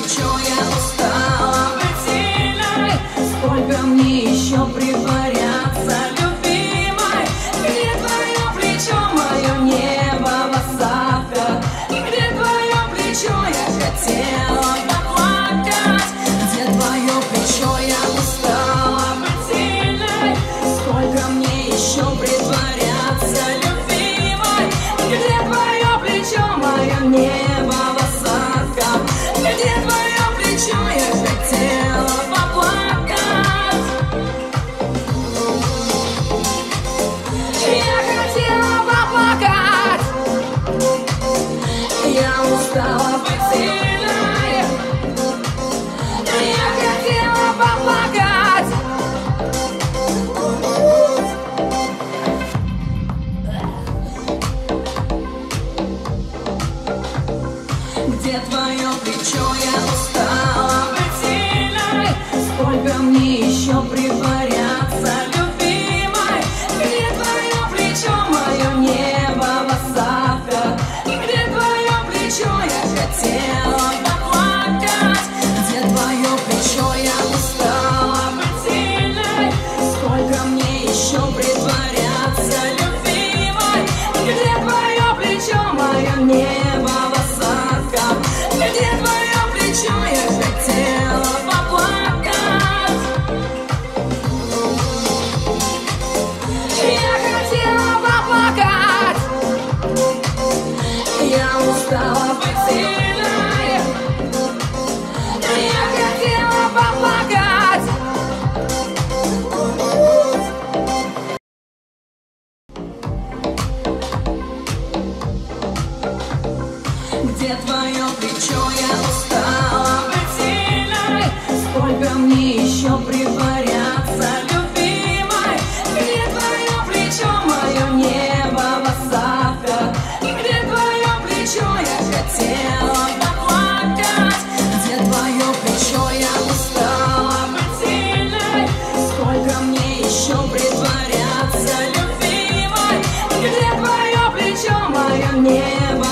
плечо, я устала быть сильной. Сколько мне еще притворяться любимой? Где твое плечо, мое небо в осадках? Где твое плечо, я хотела поплакать? Где твое плечо, я устала быть сильной. Сколько мне еще притворяться любимой? Где твое плечо, мое небо в осадках? Где твое плечо, я хотела поплакать? Я хотела поплакать. Я устала быть сильной. Я хотела поплакать. Где твое плечо, я устала быть сильной. Сколько мне еще притворяться любимой? Где твое плечо, мое небо в осадках? Где твое плечо, я хотела поплакать? Где твое плечо, я устала быть сильной. Сколько мне еще притворяться любимой? Где твое плечо, мое небо в осадках? Где твое плечо, я хотела поплакать? Я хотела поплакать. Я устала быть сильной. Я хотела поплакать. Где твое плечо, я устала быть сильной. Сколько мне еще притворяться любимой? Где твое плечо, мое небо в осадках? Где твое плечо, я хотела поплакать? Где твое плечо, я устала быть сильной. Сколько мне еще притворяться любимой? Где твое плечо, мое небо